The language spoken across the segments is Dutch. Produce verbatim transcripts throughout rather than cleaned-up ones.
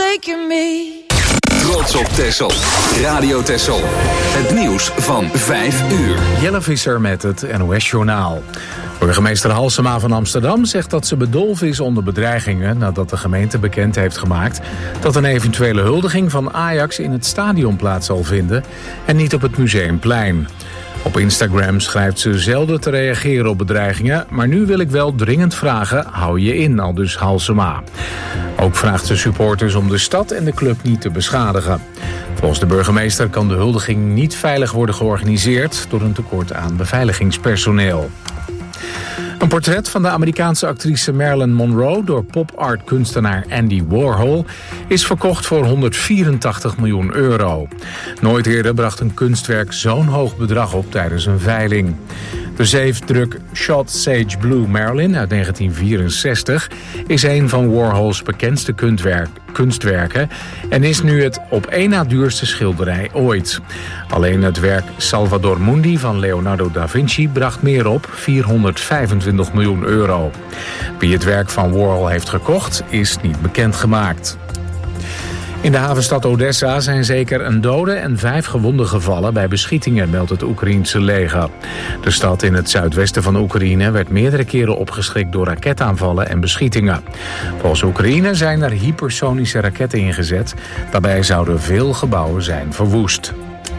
taking me. Trots op Texel. Radio Texel. Het nieuws van vijf uur. Jelle Visser met het N O S-journaal. Burgemeester Halsema van Amsterdam zegt dat ze bedolven is onder bedreigingen nadat de gemeente bekend heeft gemaakt dat een eventuele huldiging van Ajax in het stadion plaats zal vinden en niet op het Museumplein. Op Instagram schrijft ze zelden te reageren op bedreigingen, maar nu wil ik wel dringend vragen, hou je in, aldus Halsema. Ook vraagt ze supporters om de stad en de club niet te beschadigen. Volgens de burgemeester kan de huldiging niet veilig worden georganiseerd door een tekort aan beveiligingspersoneel. Een portret van de Amerikaanse actrice Marilyn Monroe door pop-art kunstenaar Andy Warhol is verkocht voor honderdvierentachtig miljoen euro. Nooit eerder bracht een kunstwerk zo'n hoog bedrag op tijdens een veiling. De zeefdruk Shot Sage Blue Marilyn uit negentien vierenzestig is een van Warhols bekendste kunstwerken en is nu het op één na duurste schilderij ooit. Alleen het werk Salvador Mundi van Leonardo da Vinci bracht meer op, vierhonderdvijfentwintig miljoen euro. Wie het werk van Warhol heeft gekocht is niet bekendgemaakt. In de havenstad Odessa zijn zeker een dode en vijf gewonden gevallen bij beschietingen, meldt het Oekraïense leger. De stad in het zuidwesten van Oekraïne werd meerdere keren opgeschrikt door raketaanvallen en beschietingen. Volgens Oekraïne zijn er hypersonische raketten ingezet. Daarbij zouden veel gebouwen zijn verwoest.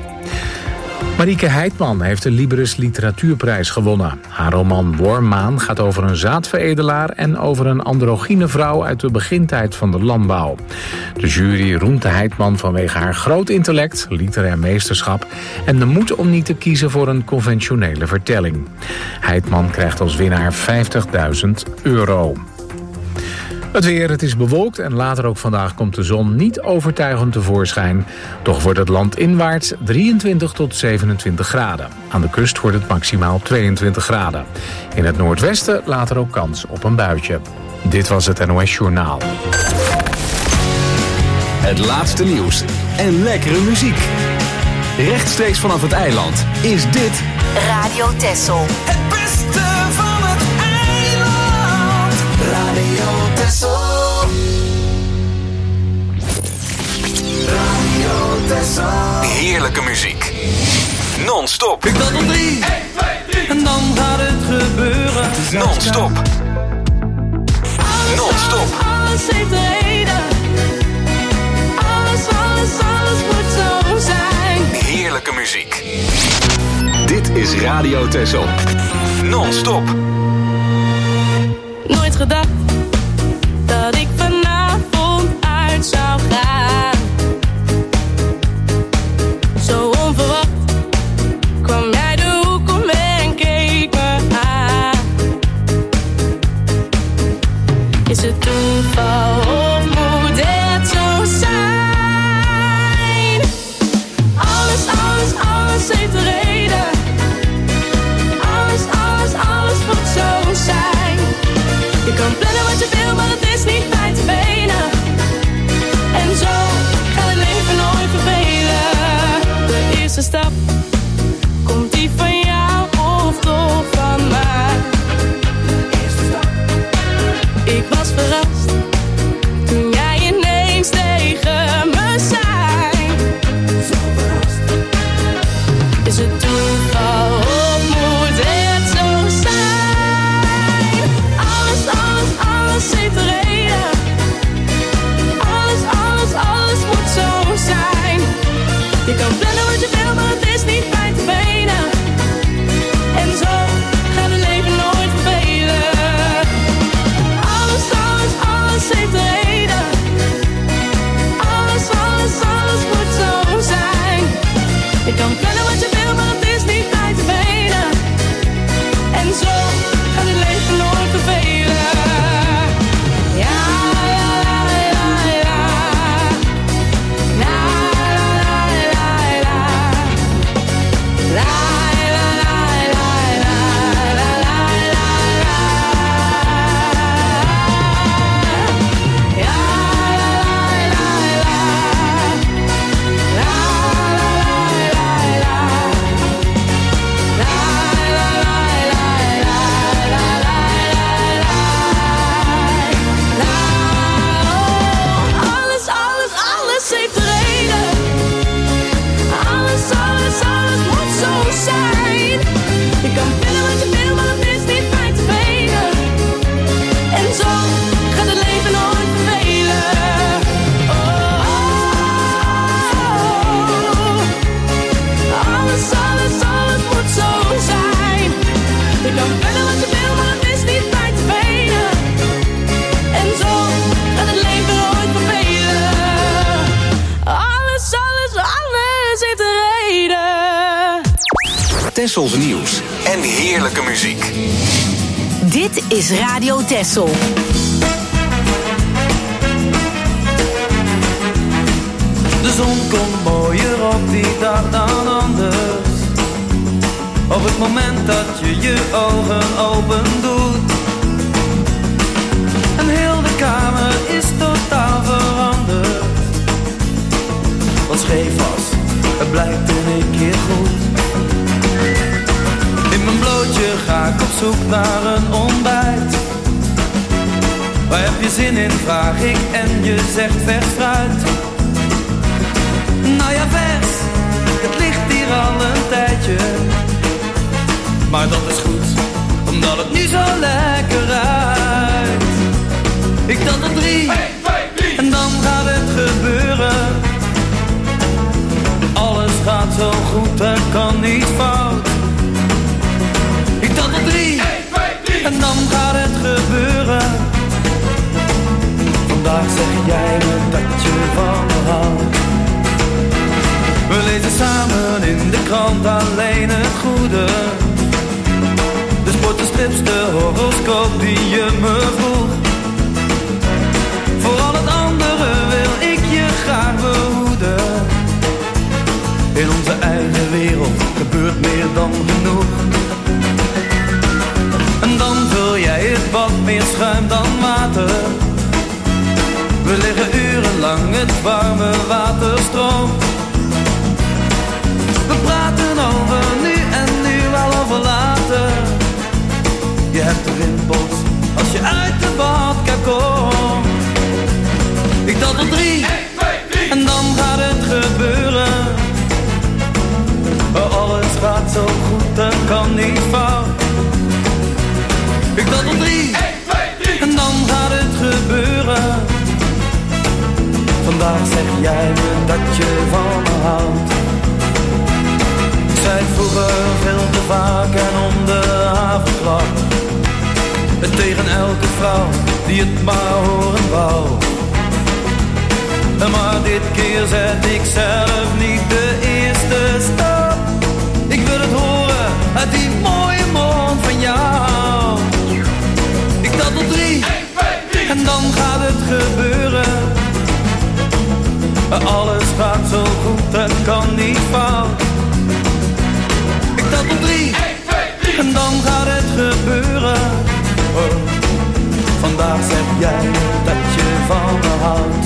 Marieke Heitman heeft de Libris Literatuurprijs gewonnen. Haar roman Wormmaan gaat over een zaadveredelaar en over een androgyne vrouw uit de begintijd van de landbouw. De jury roemt de Heitman vanwege haar groot intellect, literair meesterschap en de moed om niet te kiezen voor een conventionele vertelling. Heitman krijgt als winnaar vijftigduizend euro. Het weer, het is bewolkt en later ook vandaag komt de zon niet overtuigend tevoorschijn. Toch wordt het land inwaarts drieëntwintig tot zevenentwintig graden. Aan de kust wordt het maximaal tweeëntwintig graden. In het noordwesten later ook kans op een buitje. Dit was het N O S Journaal. Het laatste nieuws en lekkere muziek. Rechtstreeks vanaf het eiland is dit Radio Texel. Het beste van het eiland. Radio Texel. Radio Texel. heerlijke muziek. Non-stop. Ik tel tot drie. één, twee, drie. En dan gaat het gebeuren. Non-stop. Non-stop. Alles heeft een reden. Alles, alles, alles moet zo zijn. Heerlijke muziek. Dit is Radio Texel. Non-stop. Nooit gedacht dat ik vanavond uit zou gaan. Zo onverwacht kwam jij de hoek om en keek me aan. Is het toeval of moet het zo zijn? Alles, alles, alles heeft een reden. Alles, alles, alles moet zo zijn. Je kan plannen wat je wil, maar het is niet bij te benen. En zo gaat het leven nooit vervelen. De eerste stap, komt die van jou of toch van mij? Eerste stap. Ik was verrast toen jij ineens tegen me zei. Zo verrast. Is het toeval of moet het zo zijn? Alles, alles, alles heeft een reden. Alles, alles, alles moet zo zijn. Je kan plannen wat je wil, maar het is niet bij te benen. En zo gaat het leven nooit vervelen. Alles, alles, alles Tessels nieuws en heerlijke muziek. Dit is Radio Tessel. De zon komt mooier op die dag dan anders. Op het moment dat je je ogen open doet. En heel de kamer is totaal veranderd. Wat scheef was, het blijkt in één keer goed. In mijn blootje ga ik op zoek naar een ontbijt. Waar heb je zin in, vraag ik en je zegt vers fruit. Nou ja, vers, het ligt hier al een tijdje. Maar dat is goed, omdat het nu zo lekker ruikt. Ik tel tot drie, een, twee, drie, en dan gaat het gebeuren. Alles gaat zo goed, er kan niet fout. Ik tel tot drie, een, twee, drie, en dan gaat het gebeuren. Vandaag zeg jij me dat je van me houdt. We lezen samen in de krant alleen het goede. De sport, de strips, de horoscoop die je me vroeg. Voor al het andere wil ik je graag behoeden. In onze eigen wereld gebeurt meer dan genoeg. En dan vul jij het wat meer schuim dan water. We liggen urenlang, het warme water stroomt. We praten over nu en nu wel over later. Je hebt de rimpels als je uit de badkuip komt. Ik tel tot drie, een, twee, drie, en dan gaat het gebeuren. Alles gaat zo goed, er kan niet fout. Ik tel tot drie, een, twee, drie, en dan gaat het gebeuren. Vandaag zeg jij me dat je van me houdt. Ik zei het vroeger veel te vaak en om de havenklap. En tegen elke vrouw die het maar horen wou. Maar dit keer zet ik zelf niet de eerste stap. Ik wil het horen uit die mooie mond van jou. Ik tel tot drie, een, twee, drie, en dan gaat het gebeuren. Alles gaat zo goed, het kan niet fout. Ik tel tot drie, een, twee, drie, en dan gaat het gebeuren. Oh, vandaag zeg jij dat je van me houdt.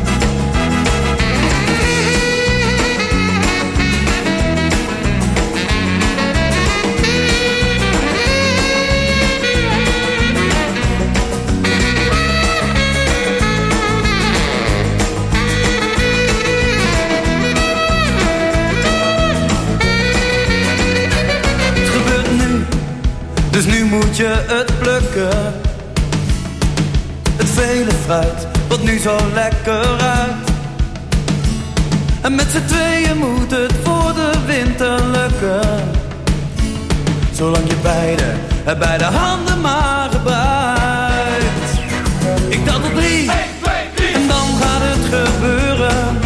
Dus nu moet je het plukken. Het vele fruit, wat nu zo lekker ruikt. En met z'n tweeën moet het voor de winter lukken. Zolang je beide, beide handen maar gebruikt. Ik tel tot drie, een, twee, drie, en dan gaat het gebeuren.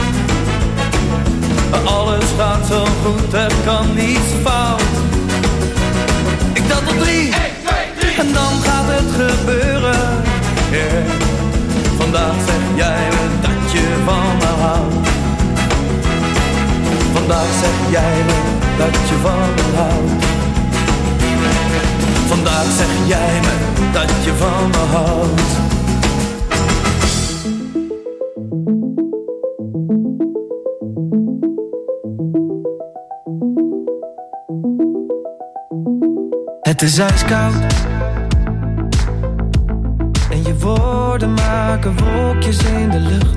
Alles gaat zo goed, er kan niets fout. Ik tel tot drie, een, twee, drie, en dan gaat het gebeuren. Yeah. Vandaag zeg jij me dat je van me houdt. Vandaag zeg jij me dat je van me houdt. Vandaag zeg jij me dat je van me houdt. Het is ijskoud en je woorden maken wolkjes in de lucht.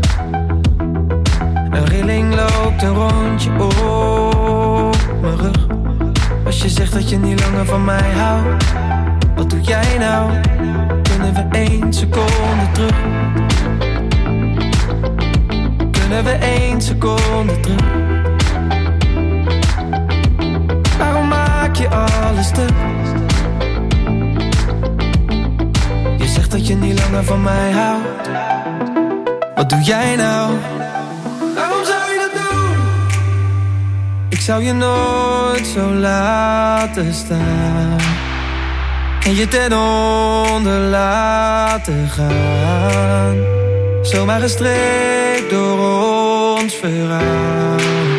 Een rilling loopt een rondje op mijn rug. Als je zegt dat je niet langer van mij houdt, wat doe jij nou? Kunnen we één seconde terug? Kunnen we één seconde terug? Waarom maak je alles stuk? Je zegt dat je niet langer van mij houdt. Wat doe jij nou? Waarom zou je dat doen? Ik zou je nooit zo laten staan en je ten onder laten gaan. Zomaar gestreept door ons verhaal.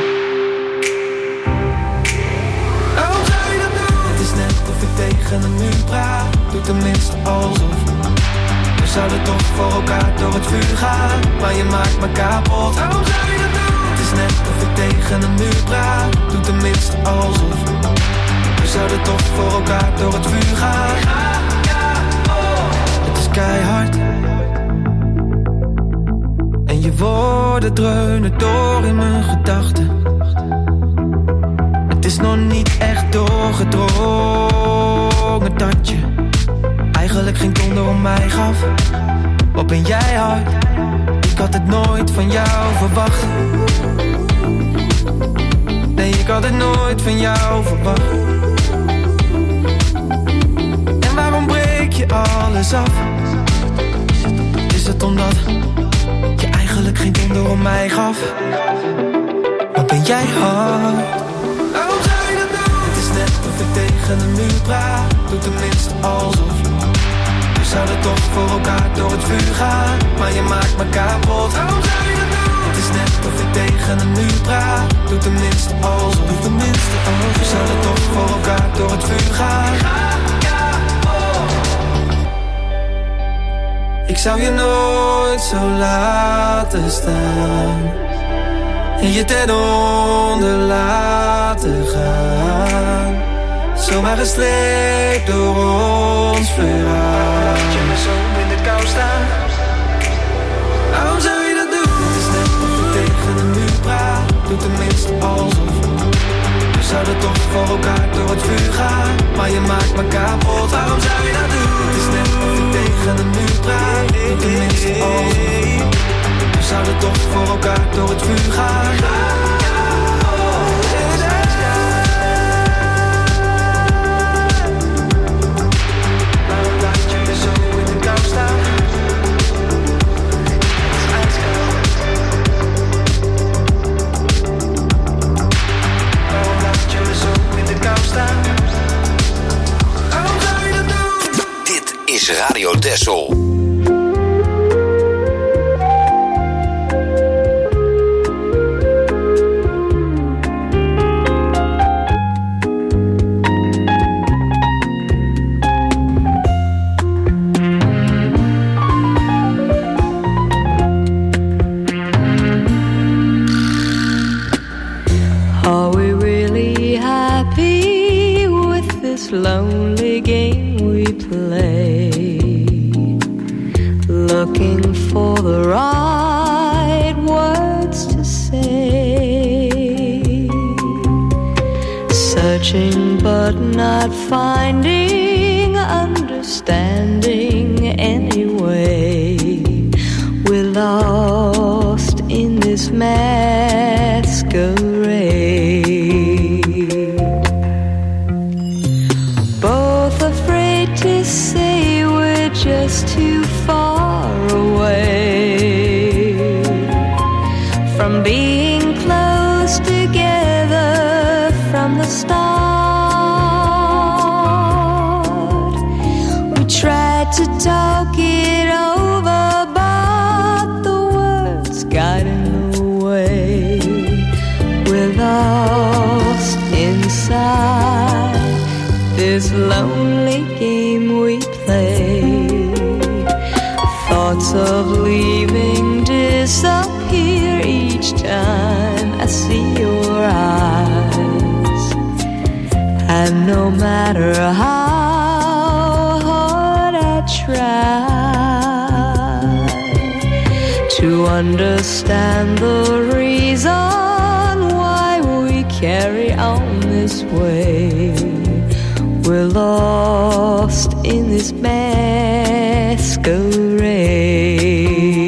Waarom zou je dat doen? Het is net of ik tegen een muur praat. Doe tenminste alsof. We zouden toch voor elkaar door het vuur gaan, maar je maakt me kapot. Waarom zou je dat doen? Het is net of ik tegen een muur praat. Doe tenminste alsof. We zouden toch voor elkaar door het vuur gaan. Het is keihard en je woorden dreunen door in mijn gedachten. Het is nog niet echt doorgedrongen dat je eigenlijk geen donder om mij gaf. Wat ben jij hard? Ik had het nooit van jou verwacht. Nee, ik had het nooit van jou verwacht. En waarom breek je alles af? Is het omdat je eigenlijk geen donder om mij gaf? Wat ben jij hard? Waarom zou je dat doen? Het is net of ik tegen een muur praat. Doe tenminste alsof. We zouden toch voor elkaar door het vuur gaan, maar je maakt me kapot. Waarom zou je dat doen? Het is net of ik tegen een muur praat. Doe tenminste alsof. Doe tenminste alsof. We zouden toch voor elkaar door het vuur gaan. Ik zou je nooit zo laten staan en je ten onder laten gaan. Zomaar gestreept door ons verhaal. Laat je me zo in de kou staan. Waarom zou je dat doen? Het is net of je tegen een muur praat. Doe tenminste alsof. We zouden toch voor elkaar door het vuur gaan, maar je maakt me kapot. Waarom zou je dat doen? Het is net of je tegen een muur praat. Doe tenminste alsof. We zouden toch voor elkaar door het vuur gaan. Dit is Radio Texel. Lonely game we play, looking for the right words to say, searching but not finding, understanding anyway. We're lost in this masquerade. To say we're just too far away from being close together from the start. We tried to talk it over, but the words got in the way. We're lost inside this lonely game we play. Thoughts of leaving disappear each time I see your eyes. And no matter how hard I try to understand the reason why we carry on this way, we're lost in this masquerade.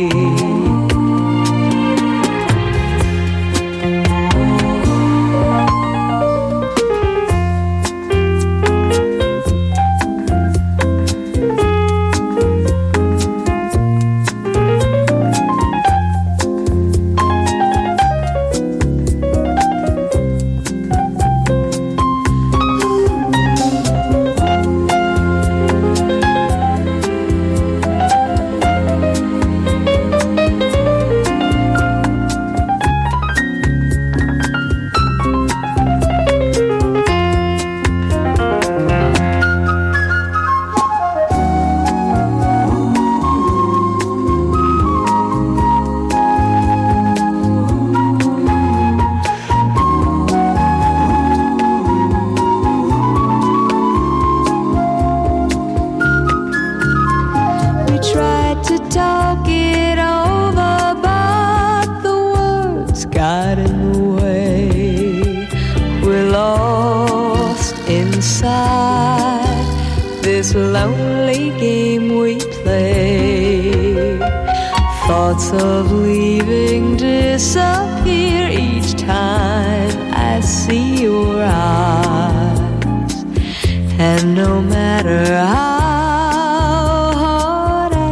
thoughts of leaving disappear each time I see your eyes. And no matter how hard I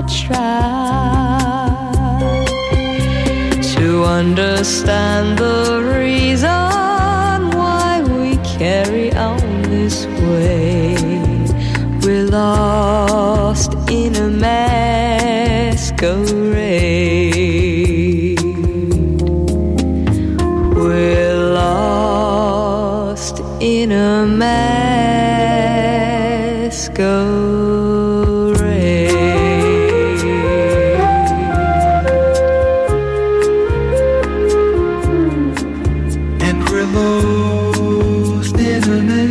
try to understand the reason why we carry on this way, we're lost in a masquerade. We're lost in a masquerade. And we're lost in a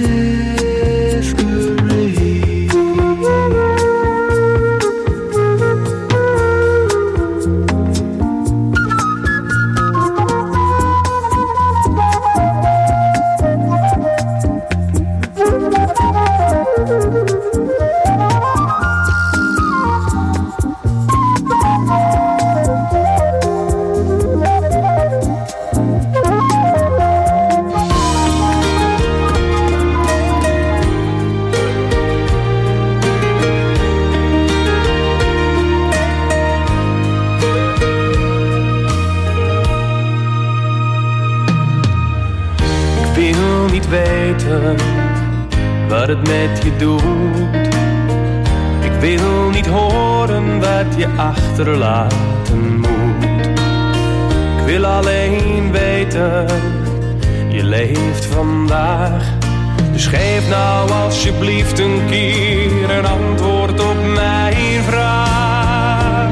wat het met je doet. Ik wil niet horen wat je achterlaten moet. Ik wil alleen weten, je leeft vandaag. Dus geef nou alsjeblieft een keer een antwoord op mijn vraag.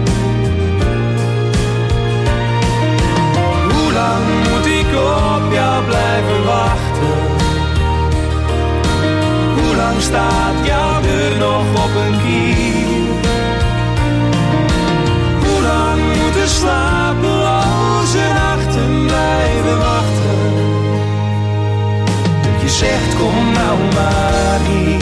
Hoe lang moet ik op jou blijven wachten? Hoe lang staat jouw deur nog op een kier? Hoe lang moeten slapeloze nachten blijven wachten? Dat je zegt kom nou maar hier.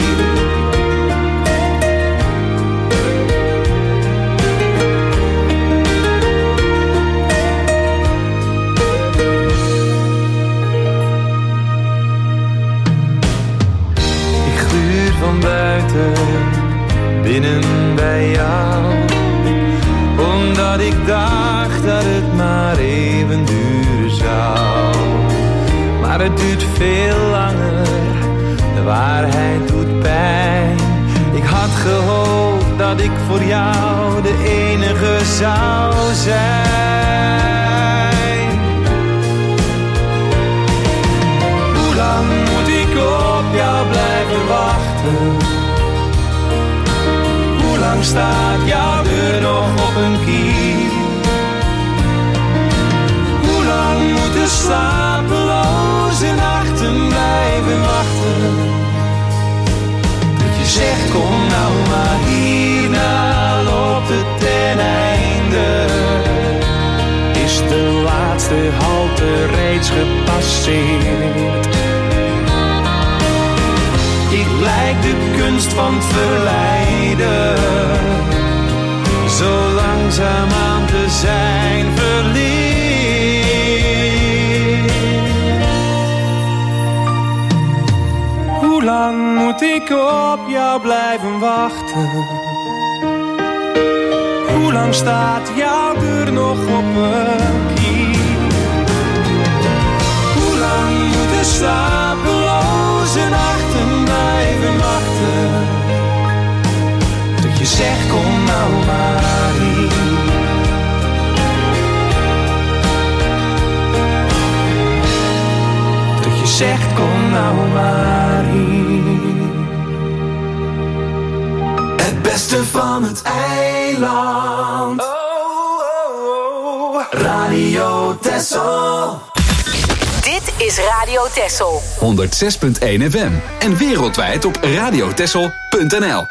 Van buiten, binnen bij jou. Omdat ik dacht dat het maar even duren zou. Maar het duurt veel langer, de waarheid doet pijn. Ik had gehoopt dat ik voor jou de enige zou zijn. Hoe lang moet ik op jou blijven wachten? Hoe lang staat jouw deur nog op een kier? Hoe lang moeten slapeloze nachten blijven wachten? Dat je zegt kom nou maar hierna loopt het ten einde. Is de laatste halte reeds gepasseerd? Ik lijk de kunst van het verleiden, zo langzaam aan te zijn verleerd. Hoe lang moet ik op jou blijven wachten? Hoe lang staat jouw deur nog op een kier? Hoe lang moet de slapeloze nachten blijven wachten? Dat je zegt kom nou maar hier. Dat je zegt kom nou maar hier. Het beste van het eiland. Oh, oh, oh. Radio Texel. Dit is Radio Texel. honderd zes punt één F M en wereldwijd op radiotexel punt n l.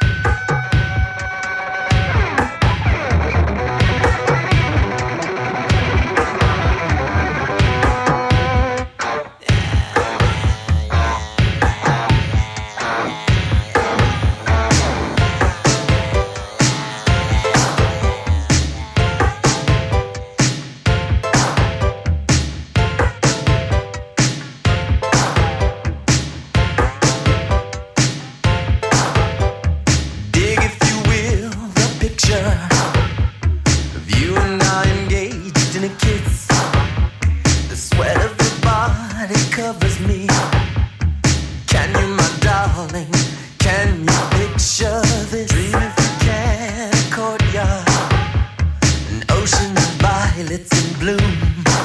violets in bloom.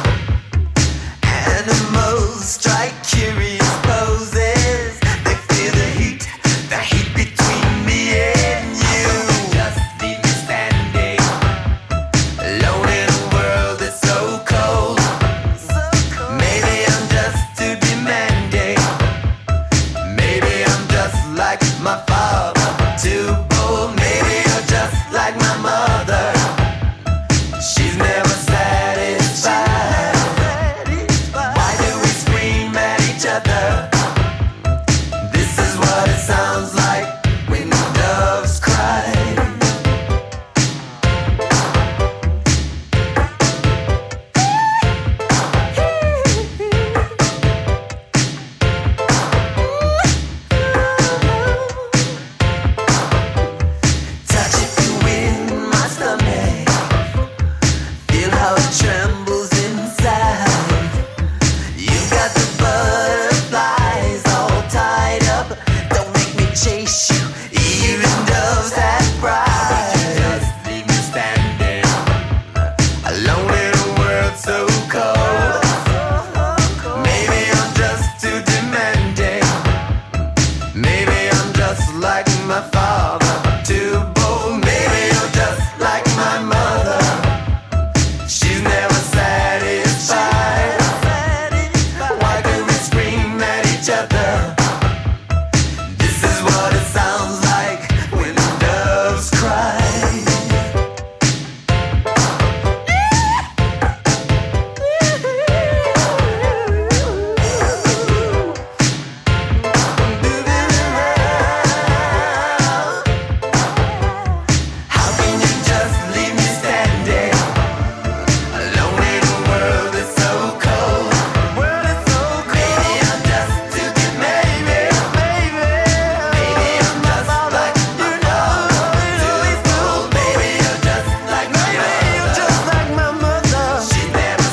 Animals strike curious poses. They feel the heat, the heat between me and you. Just leave me standing, alone in a world that's so cold. Maybe I'm just too demanding. Maybe I'm just like my father, too bold. Maybe you're just like my mother. She's never satisfied. Why do we scream at each other? This is what it sounds like when doves cry. Touch it to win my stomach. Feel how it trembles inside. You've got the butterflies all tied up. Don't make me chase you, even doves have pride. Just leave me standing, alone in a world so cold. Maybe I'm just too demanding. Maybe I'm just like my father, too bold. Maybe you're just like my mother. She's never satisfied. Why do we scream at each other? This is what it sounds like when doves cry. How can you just leave me standing, alone in a world that's so cold? Maybe I'm just too demanding. Maybe I'm just like my father, too bold. Maybe you're just like my mother. She's never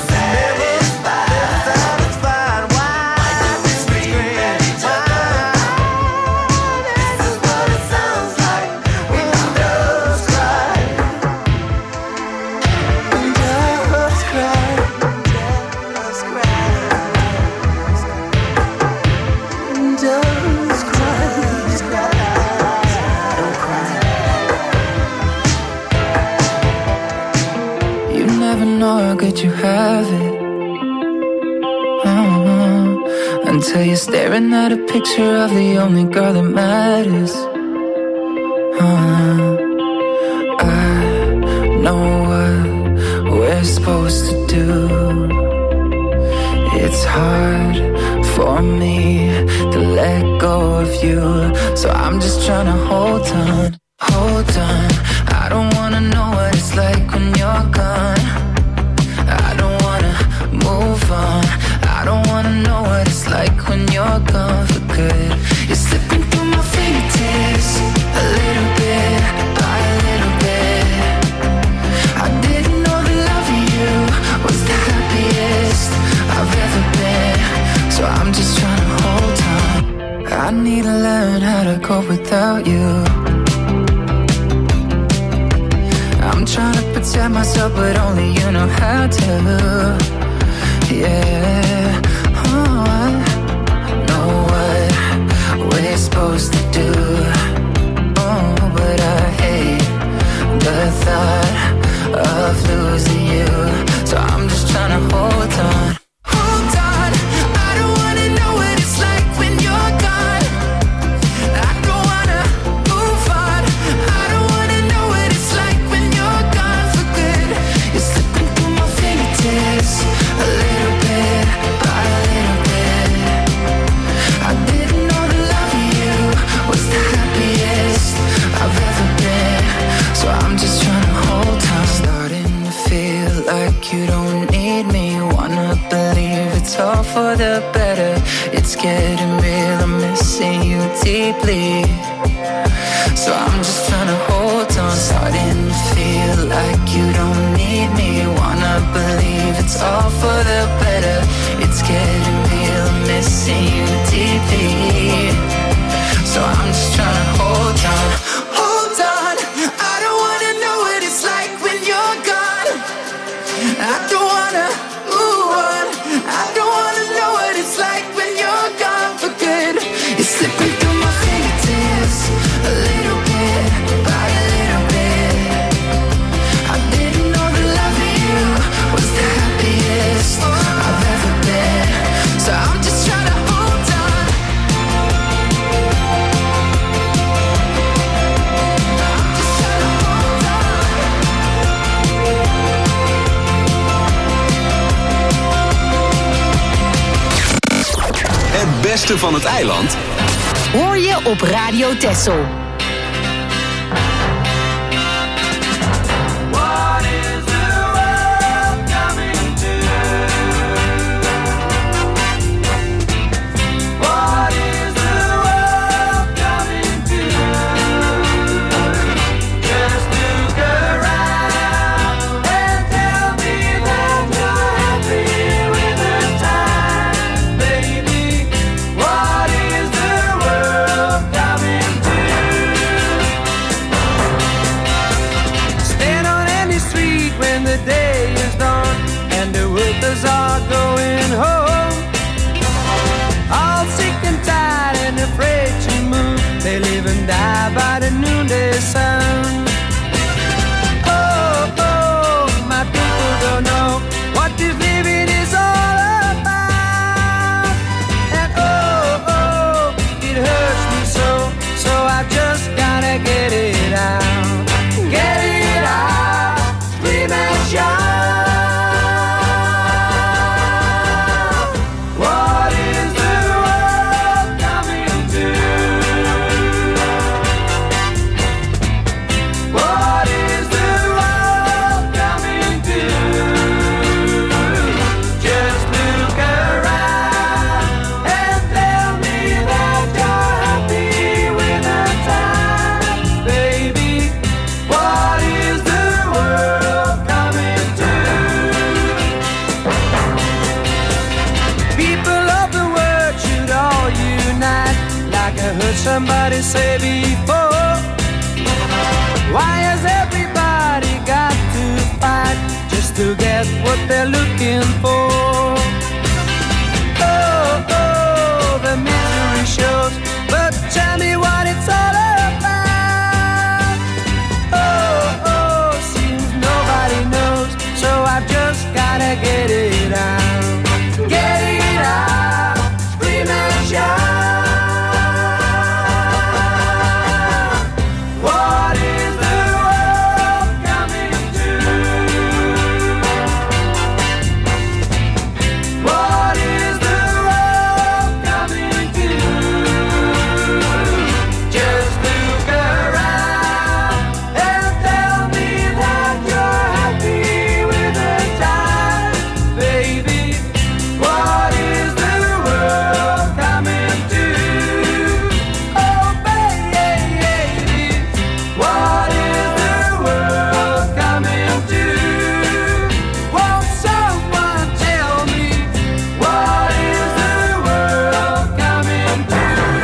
satisfied. Why do we scream at each other? This is what it sounds like when doves cry. Doves cry. Doves cry. Doves cry. Don't cry. You never know how good you have it. Uh-huh. Until you're staring at a picture of the only girl that matters. Uh-huh. I know what we're supposed to do. It's hard for me to let go of you, so I'm just trying to hold on, hold on. I don't wanna know what it's like when you're gone. I don't wanna move on. I don't wanna know what it's like when you're gone for good. You're slipping through my fingertips, a little bit by a little bit. I didn't know that loving you was the happiest I've ever been, so I'm just trying to hold on. I need to learn how to cope without you. I'm trying to protect myself, but only you know how to. Yeah, oh, I know what we're supposed to do. Oh, but I hate the thought of losing you, so I'm just trying to hold on. Hold on, I don't wanna know what it's like when you're gone. I don't wanna move on. I don't wanna know what it's like when you're gone for good. You're slipping through my fingertips, a little bit by a little bit. I didn't know that loving you was the happiest I've ever been, so I'm just trying to hold on. Starting to feel like you don't need me. Wanna believe it's all for the better. It's getting real, I'm missing you deeply, so I'm just trying to hold on. Starting to feel like you don't need me. Wanna believe it's all for the better. It's getting real, I'm missing you deeply, so I'm just trying to hold on. Hold on, I don't wanna know what it's like when you're gone. I don't wanna move on. I don't wanna know what it's like when you're gone for good. You're slipping through my fingertips, a little bit by a little bit. I didn't know that loving you was the happiest I've ever been. So I'm just trying to hold on. I'm just trying to hold on. Het beste van het eiland Hoor je op Radio Texel. What is the world coming to? What is the world coming to? Just look around and tell me that you're happy with the time, baby. What is the world coming to? Stand on any street when the day is done and the workers are going home. All sick and tired and afraid to move. They live and die by the noonday sun. Oh, oh, my people don't know what this living is all about. And oh, oh, it hurts me so, so I just gotta get it out. Get it out, scream and shout. What is the world coming to? What is the world coming to? Just look around and tell me that you're happy with the time, baby. What is the world coming to? People of the world should all unite, like I heard somebody say before. Why has everybody got to fight just to get what they're looking for? Oh, oh, the misery shows, but tell me what it's all about. Oh, oh, seems nobody knows, so I've just gotta get it out. Get it out, scream and shout. What is the world coming to? What is the world coming to? Just look around and tell me that you're happy with the time, baby. What is the world coming to? Oh, baby, what is the world coming to? Won't someone tell me what is the world coming to?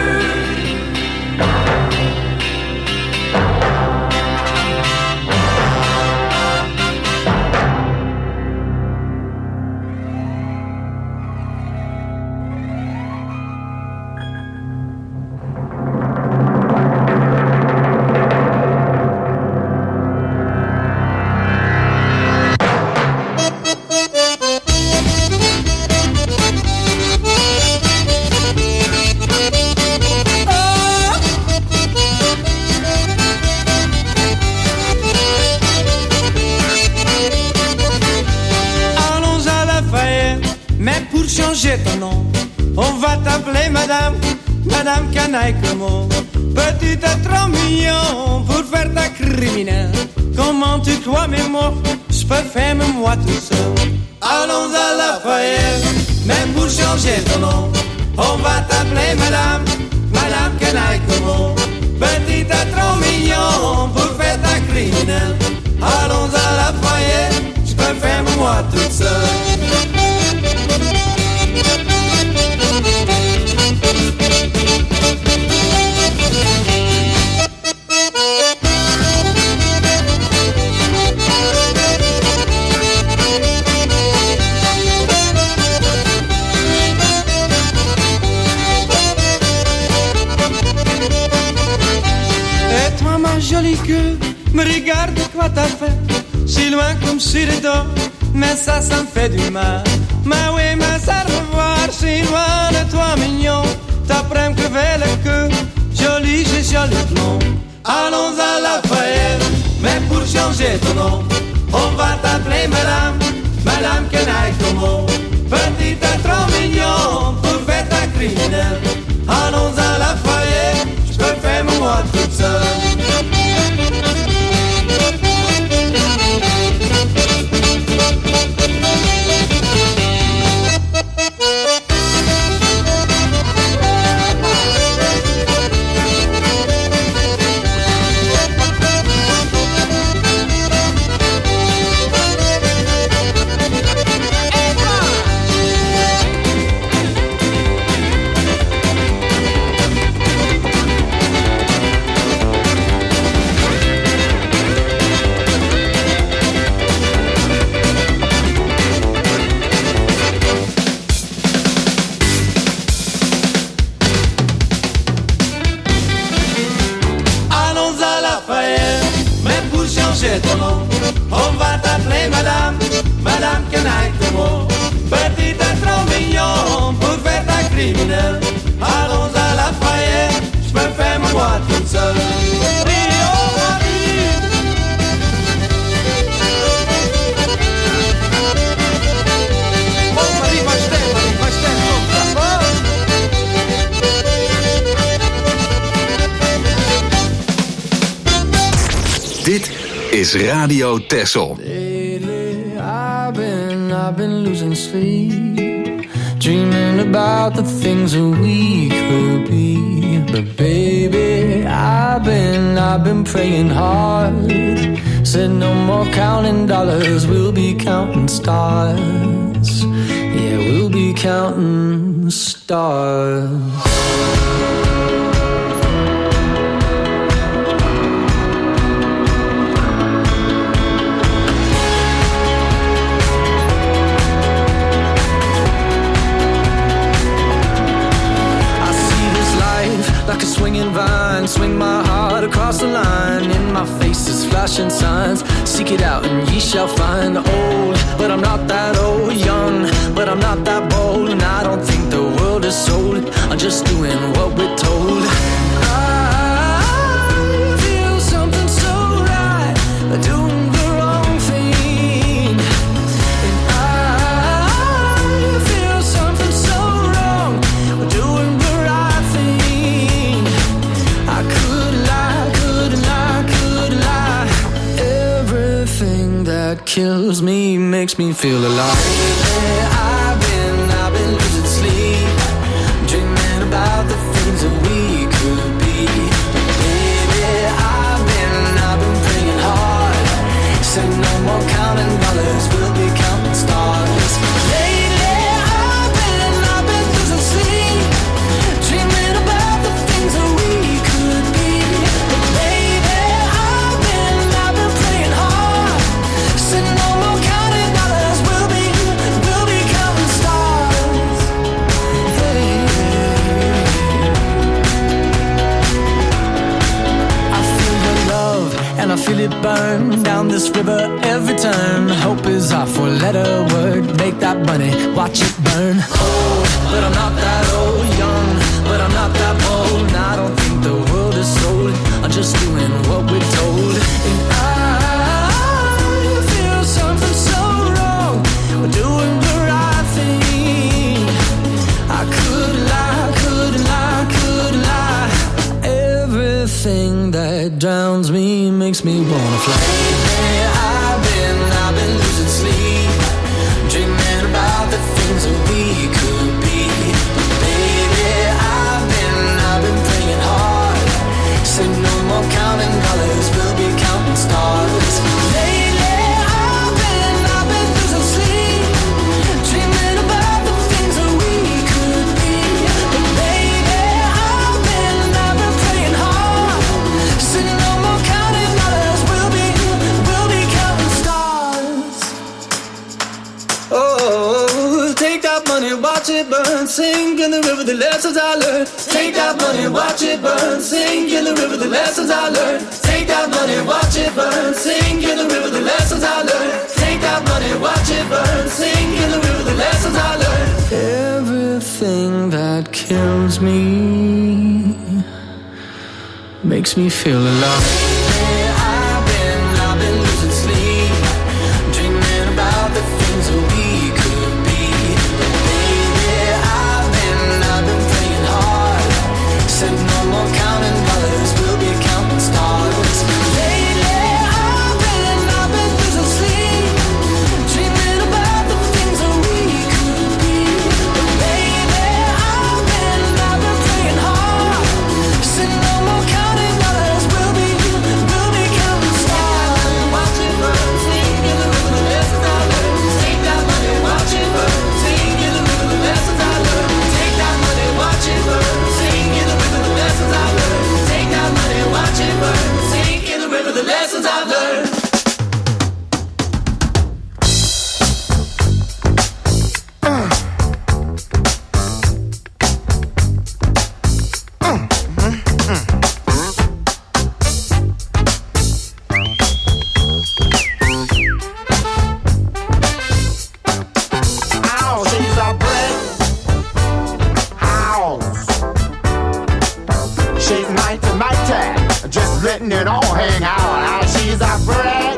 Allons à Lafayette, mais pour changer ton nom, on va t'appeler Madame, Madame Canaille Como. Petit t'es trop mignon pour faire ta criminelle. Comment tu crois, mais moi, je peux faire même moi tout seul. Allons à Lafayette, mais pour changer ton nom, on va t'appeler Madame, Madame Canaille Como. Petit t'es trop mignon pour faire ta criminelle. Allons à Lafayette, je peux faire moi toute seule. que me regarde quoi t'as fait. Si loin comme si dedans, mais ça, ça me fait du mal. Mais oui, mais ça revoir, si loin de toi mignon. T'apprends que vers le cœur, joli, j'ai joli blond. Allons à Lafayette, mais pour changer ton nom, on va t'appeler madame, madame Canaille Como. Petite et trop mignon, pour faire ta criminelle. Allons à Lafayette, je peux faire moi toute seule. On va t'appeler madame, madame Canaille Como. Petite et trop mignon, pour faire ta criminelle. Allons à Lafayette, je peux faire moi toute seule. Dit is Radio Texel. Lately I've been, I've been losing sleep, dreaming about the things that we could be. But baby, I've been, I've been praying hard. Said no more counting dollars, we'll be counting stars. Yeah, we'll be counting stars. Like a swinging vine, swing my heart across the line. In my face is flashing signs. Seek it out and ye shall find. Old, but I'm not that old. Young, but I'm not that bold. And I don't think the world is sold. I'm just doing what we're told. I feel something so right, doing the wrong thing. And I feel something so wrong, doing the right thing. I could lie, could lie, could lie. Everything that kills me makes me feel alive. I've been, I've been losing sleep, dreaming about the things that we could be. Baby, I've been, I've been praying hard. Said no more counting dollars, we'll be counting stars. Lately, I've been, I've been losing sleep, dreaming about the things that we could be. But baby, I've been, I've been praying hard. Said no more counting dollars, we'll be, we'll be counting stars. Hey. I feel your love and I feel it burn down this river every turn. Hope is our four-letter word. Make that money, watch it burn. Old, but I'm not that old. Young, but I'm not that bold. And I don't think the world is sold. I'm just doing what we're told. And I feel something so wrong. We're doing the right thing. I could lie, could lie, could lie. Everything that drowns me makes me wanna fly. I've been, I've been losing sleep, dreaming about the things that we could be. Baby, I've been, I've been praying hard. Said no more counting dollars, we'll be counting stars. Lately, I've been, I've been losing sleep, dreaming about the things that we could be. But baby, I've been, I've been praying hard. Said no more counting dollars, we'll be, we'll be counting stars. Oh, take that money, watch it burn, sink in the river, the lessons I learned. Take that money, watch it burn, sink in the river, the lessons I learned. Take that money, watch it burn. Sing in the river the lessons I learned. Take that money, watch it burn. Sing in the river the lessons I learned. Everything that kills me makes me feel alive. I've been, I've been losing sleep, dreaming about the things that we could be. But baby, I've been, I've been playing hard. Said no more counting dollars, we'll be counting stars. Lately, I've been, I've been losing sleep, dreaming about the things that we could be. But baby, I've been, I've been playing hard. Said no more counting dollars, we'll be, we'll be counting stars. Watch it burn, sing in the river the lessons I learned. Take that money, watch it burn. Sing in the river the lessons I learned. Take that money, watch it burn. Sing in the river the lessons I learned. Take that money, watch it burn. Sing in the river the lessons I've learned. Ow, she's a brick house. She's mighty, mighty, just letting it all hang out. Ow, she's a brick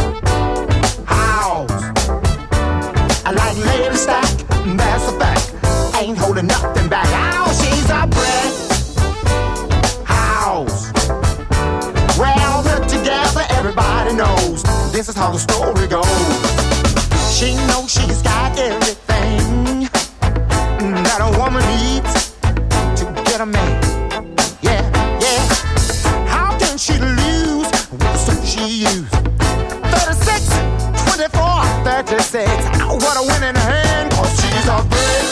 house. I like lady stack, that's a fact. Ain't holding nothing back. Ow, she's a brick house. Well, put together, everybody knows this is how the story goes. She knows she's got everything that a woman needs to get a man. Yeah, yeah. How can she lose with the suit she used? thirty-six, twenty-four, thirty-six. Oh, what a winning hand, cause she's a brick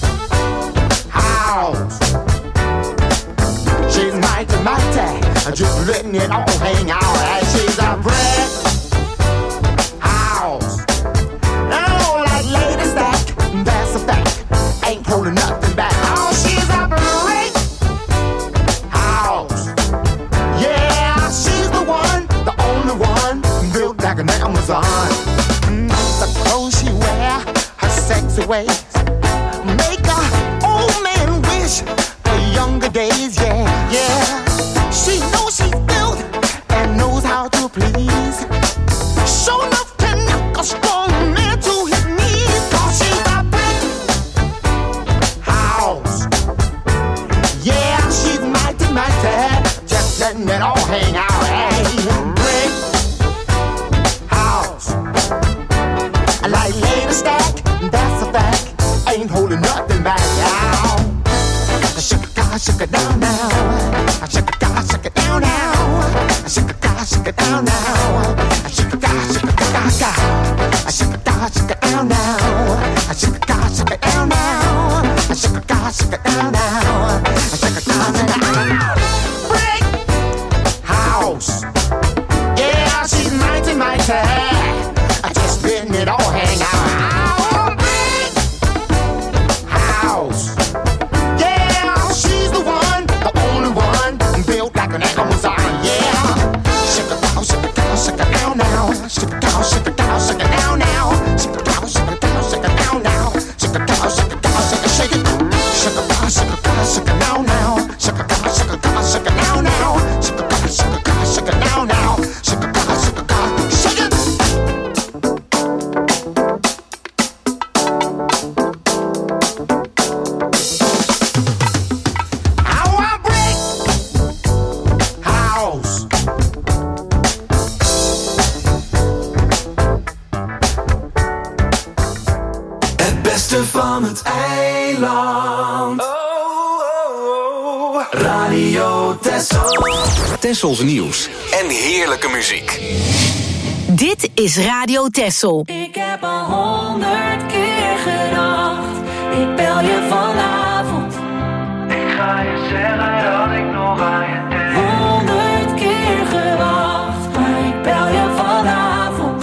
house. She's mighty, mighty, just letting it all hang out. And she's a brick house. Oh, like lady stack, that's a fact. Ain't holding nothing back. Oh, she's a brick house. Yeah, she's the one, the only one, built like an Amazon. Mm, the clothes she wear, her sexy ways, make a old man wish for younger days. Yeah, yeah. She knows she's built and knows how to please. Show enough to knock a strong man to his knees. Cause she's a brick house. Yeah, she's mighty, mighty, just letting it all hang out. Hey, brick house. I like lady stack, that's a fact. Ain't holding nothing back. Ow. Shake it, God, shake it down now. Shake it, God, shake it down now. Shake it, God, shake it down now. Shake it, God, shake it, God, God. Shake it, God, shake it down now. Shake it, God, shake it down now. Shake it, God, shake it down now. Shake it, God, shake it down now. Brick house. Yeah, she's mighty, mighty, just letting it all hang out. Brick house. Yeah, she's the one, the only one, built like an Amazon. Yeah, shake it down, shake it down, shake it down now. Shake it down, shake it down, shake it down now. Shake it down, shake it down, shake it down now. Shake it down, shake it down, shake it, shake it. Shake it down, shake it down, shake it down now. Shake it down, shake it down, shake it down now. Shake it down, shake it down, shake it down now. Shake it down, shake it down, shake it. Van het eiland. Oh, oh, oh. Radio Texel. Tessels nieuws en heerlijke muziek. Dit is Radio Texel. Ik heb al honderd keer gedacht, ik bel je vanavond. Ik ga je zeggen dat ik nog aan je denk. Honderd keer gewacht, maar ik bel je vanavond.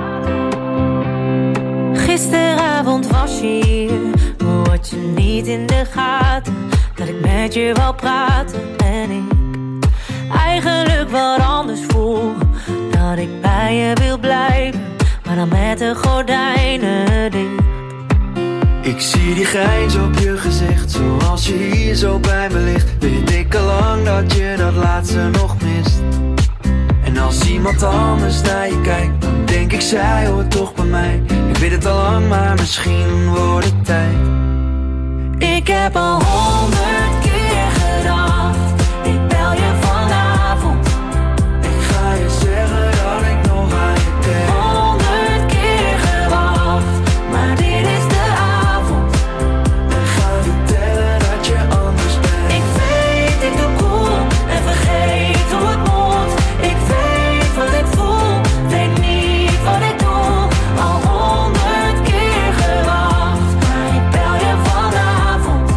Gisteravond was je hier, maar had je niet in de gaten dat ik met je wou praten en ik eigenlijk wat anders voel. gevoel dat ik bij je wil blijven, maar dan met de gordijnen dicht. Ik zie die grijns op je gezicht, zoals je hier zo bij me ligt. Weet ik al lang dat je dat laatste nog mist. En als iemand anders naar je kijkt, dan denk ik zij hoort toch bij mij. Ik weet het al lang, maar misschien wordt het tijd. Ik heb al honderd keer gedacht, ik bel je vanavond. Ik ga je zeggen dat ik nog aan je denk. Honderd keer gewacht, maar dit is de avond. Ik ga vertellen dat je anders bent. Ik weet, ik doe cool en vergeet hoe het moet. Ik weet wat ik voel, weet niet wat ik doe. Al honderd keer gewacht, maar ik bel je vanavond.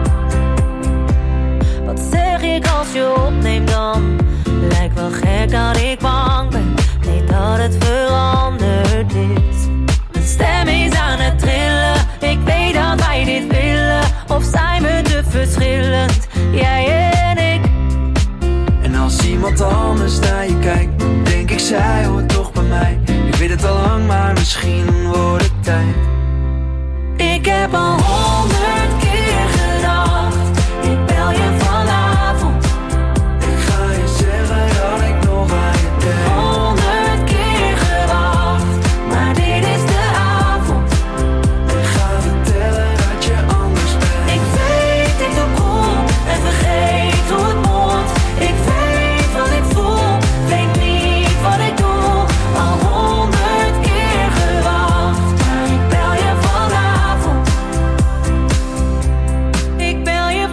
Wat zeg ik als je opneemt dan? Lijkt wel gek dat ik bang ben, weet dat het veranderd is. Mijn stem is aan het trillen, ik weet dat wij dit willen. Of zijn we te verschillend, jij en ik? En als iemand anders naar je kijkt, dan denk ik zij hoort toch bij mij. Ik weet het al lang, maar misschien wordt het tijd. Ik heb al honderd keer gedacht, ik bel je vanavond. Ik ga je zeggen dat ik nog aan je denk. Honderd keer gewacht, maar dit is de avond. Ik ga vertellen dat je anders bent. Ik weet, ik doe cool en vergeet hoe het moet. Ik weet wat ik voel, weet niet wat ik doe. Al honderd keer gewacht, maar ik bel je vanavond. Ik bel je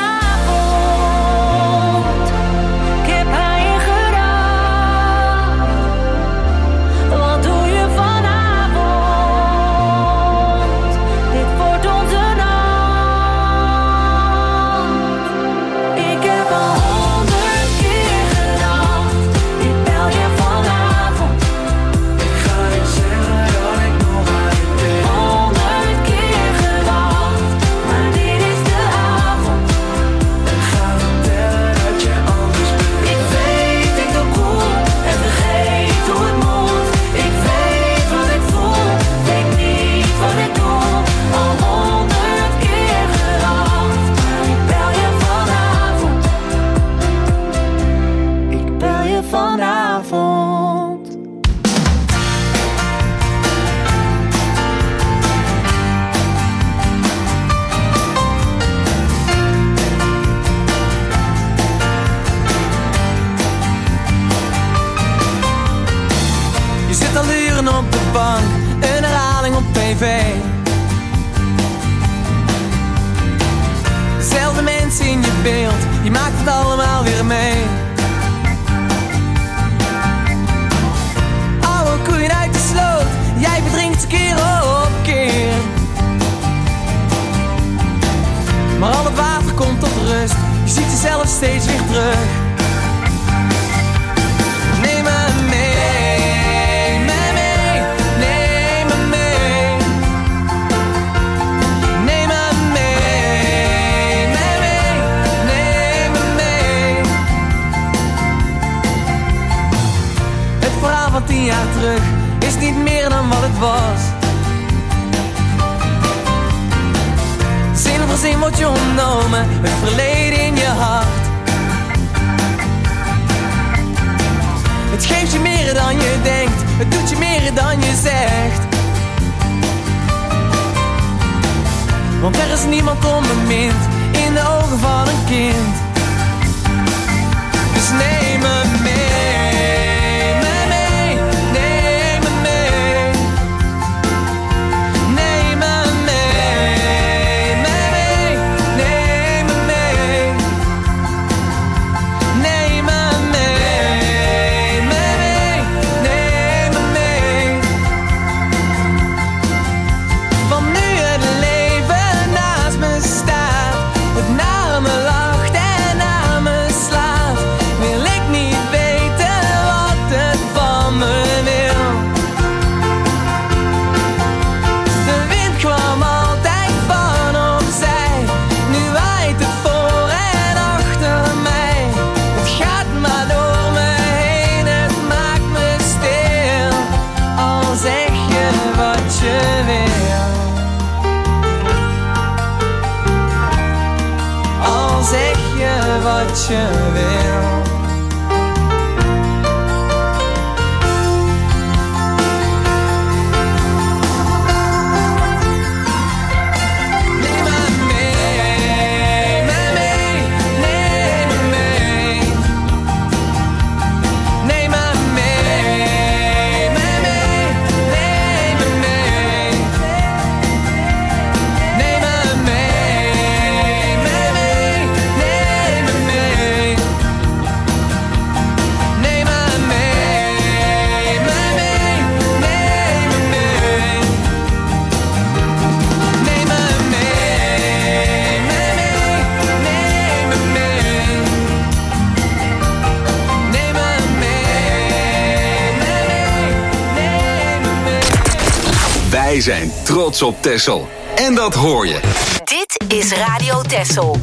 vanavond. Ik heb aan je gedacht. Wat doe je vanavond? Dit wordt onze nacht. Ik heb al honderd keer gedacht, ik bel je vanavond. Ik ga je zeggen dat ik nog aan je denk. Honderd keer gewacht, maar dit is de avond. Ik ga vertellen dat je anders bent. Ik weet, ik doe cool en vergeet hoe het moet. Ik weet wat ik voel, weet niet wat ik doe. Al honderd keer gewacht, maar ik bel je vanavond. Ik bel je vanavond. Je zit al uren op de bank, een herhaling op tv. Dezelfde mensen in je beeld, je maakt het allemaal weer mee. Oude koeien uit de sloot, jij verdrinkt ze keer op keer. Maar al het water komt tot rust, je ziet jezelf steeds weer terug. Neem me mee, me mee, neem me mee. Neem me mee, me mee, neem me mee. Het verhaal van tien jaar terug is niet meer dan wat het was. Zin voor zin wordt je ontnomen, het verleden in je hart. Het geeft je meer dan je denkt, het doet je meer dan je zegt. Want er is niemand onbemind in de ogen van een kind. Dus neem me mee, me mee, neem me mee. Neem me mee, me mee, neem me mee. Neem me mee, me mee, neem me mee. Want nu het leven naast me staat, het naar me lacht en wat je wil. Wij zijn trots op Texel. En dat hoor je. Dit is Radio Texel.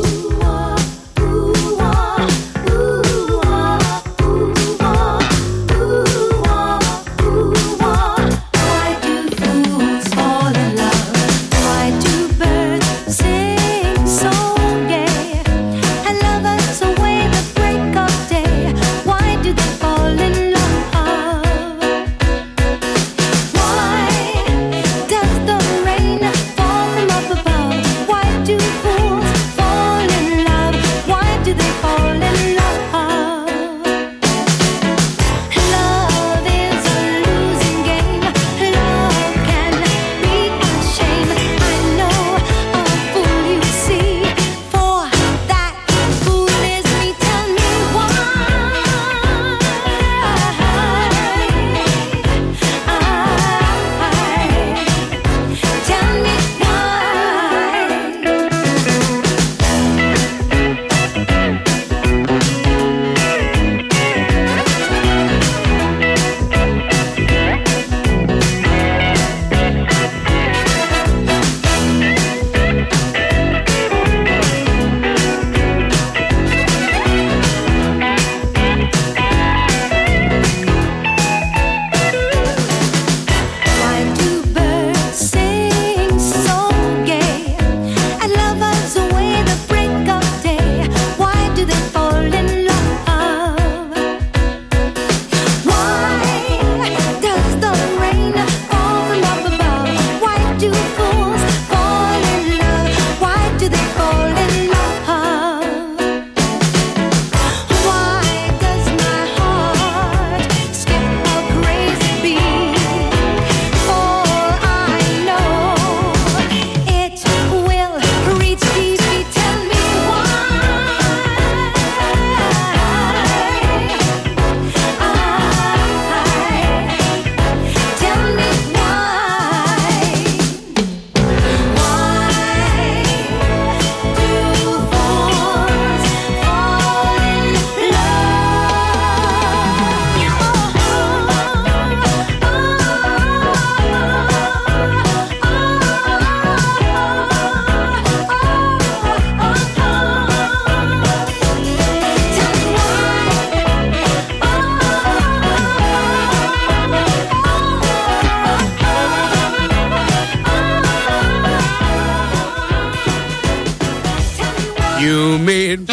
You made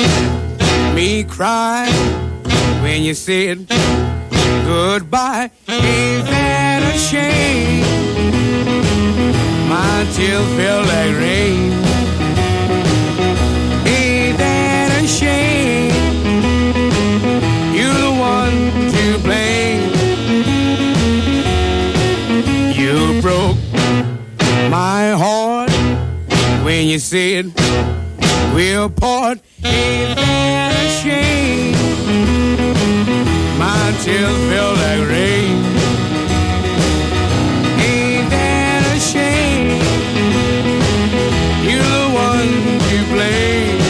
me cry when you said goodbye. Ain't that a shame? My tears feel like rain. Ain't that a shame? You're the one to blame. You broke my heart when you said we'll part. Ain't that a shame? My tears feel like rain. Ain't that a shame? You're the one to blame.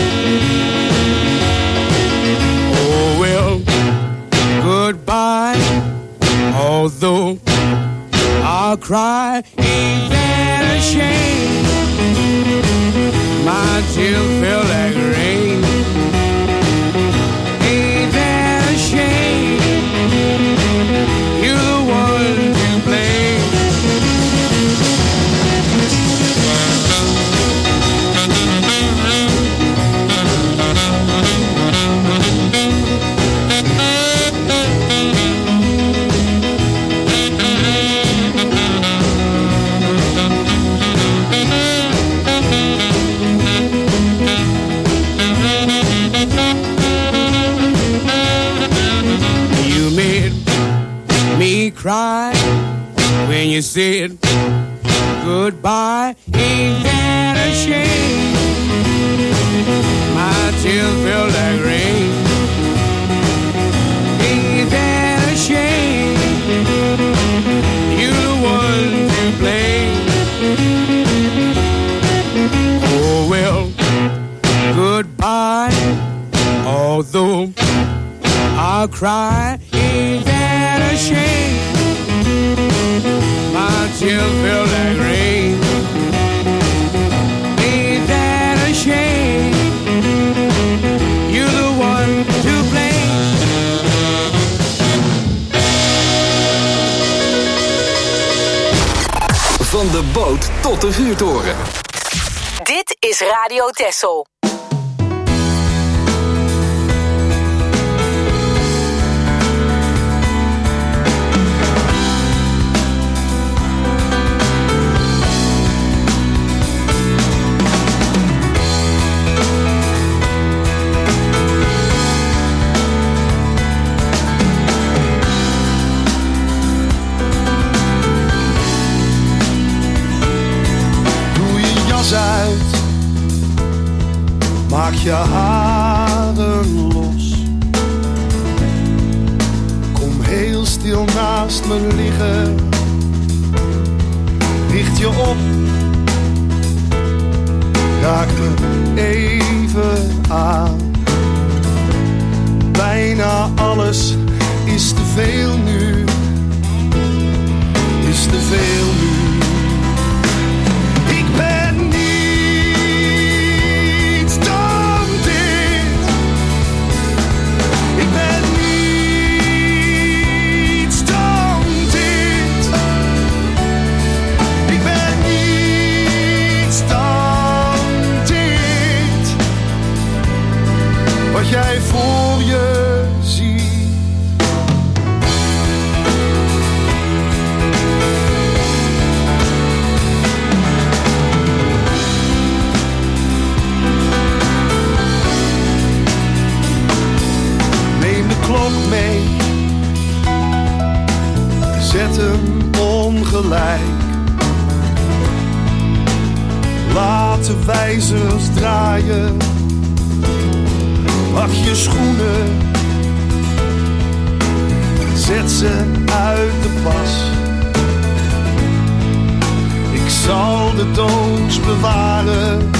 Oh well, goodbye. Although I'll cry, ain't that a shame? My tears feel like rain. Ain't that a shame? You're the one to blame. Goodbye, ain't that a shame? My tears feel like rain. Ain't that a shame? You're the one to blame. Oh well, goodbye. Although I'll cry, ain't that a shame? My tears feel like rain. Ain't that a shame? You're the one to blame. Van de boot tot de vuurtoren. Dit is Radio Texel. Uit. Maak je haren los. Kom heel stil naast me liggen. Richt je op. Raak me even aan. Bijna alles is te veel nu. Is te veel nu. Wat jij voor je ziet. Neem de klok mee. Zet hem ongelijk. Laat de wijzers draaien. Pak je schoenen, zet ze uit de pas. Ik zal de doos bewaren,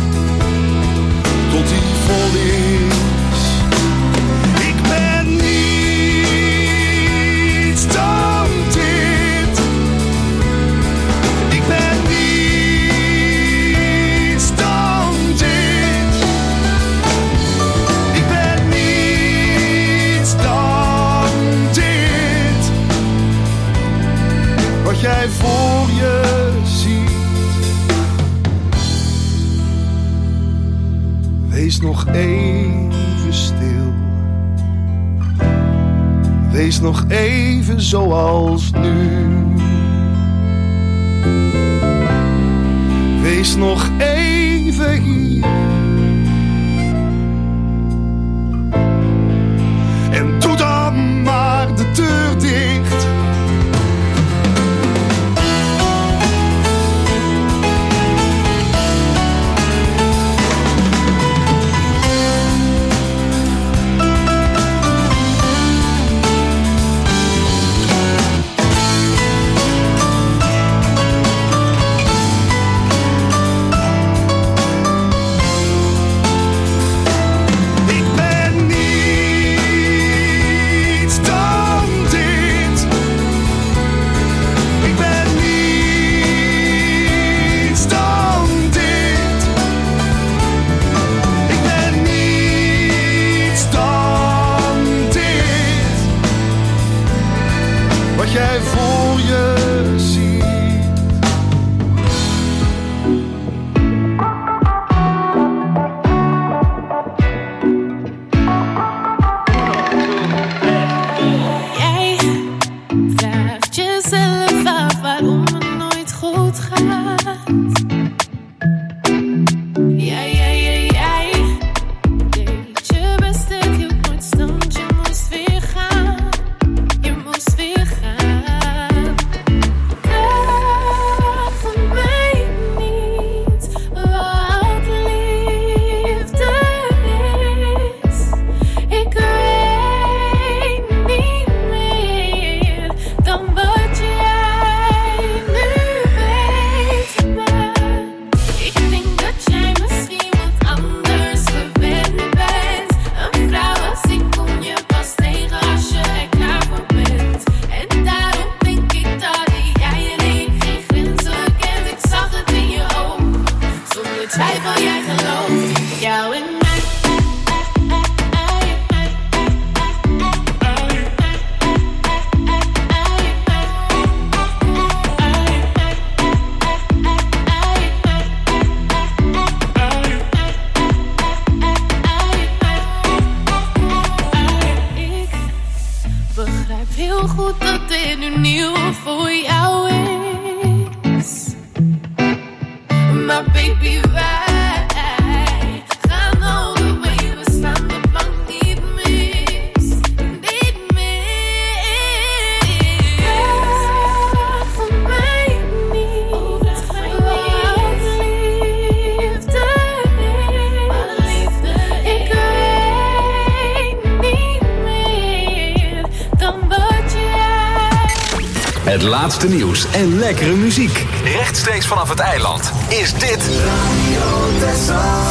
tot die vol is. Ik ben niets dan dit. Ik ben niets dan dit. Wat jij voor je ziet. Wees nog even stil. Wees nog even zoals nu. Wees nog even hier. En doe dan maar de deur dicht. From baby, right. I know the way we stand up and need me, need me. For mij niet, liefde. Ik weet niet meer dan wat jij. Het laatste nieuws en lekkere muziek. Rechtstreeks vanaf het eiland is dit Radio Texel.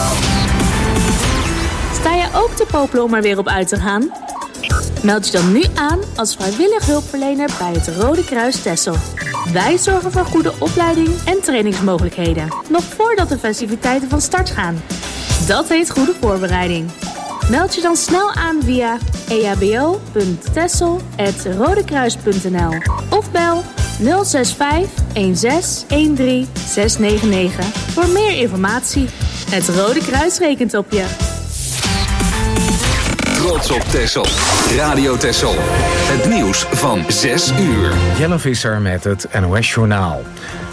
Sta je ook te popelen om er weer op uit te gaan? Meld je dan nu aan als vrijwillig hulpverlener bij het Rode Kruis Texel. Wij zorgen voor goede opleiding en trainingsmogelijkheden, nog voordat de festiviteiten van start gaan. Dat heet goede voorbereiding. Meld je dan snel aan via e h b o punt texel apenstaartje rodekruis punt n l of bel nul zes vijf een zes een drie zes negen negen voor meer informatie. Het Rode Kruis rekent op je. Trots op Texel. Radio Texel. Het nieuws van zes uur. Jelle Visser met het N O S Journaal.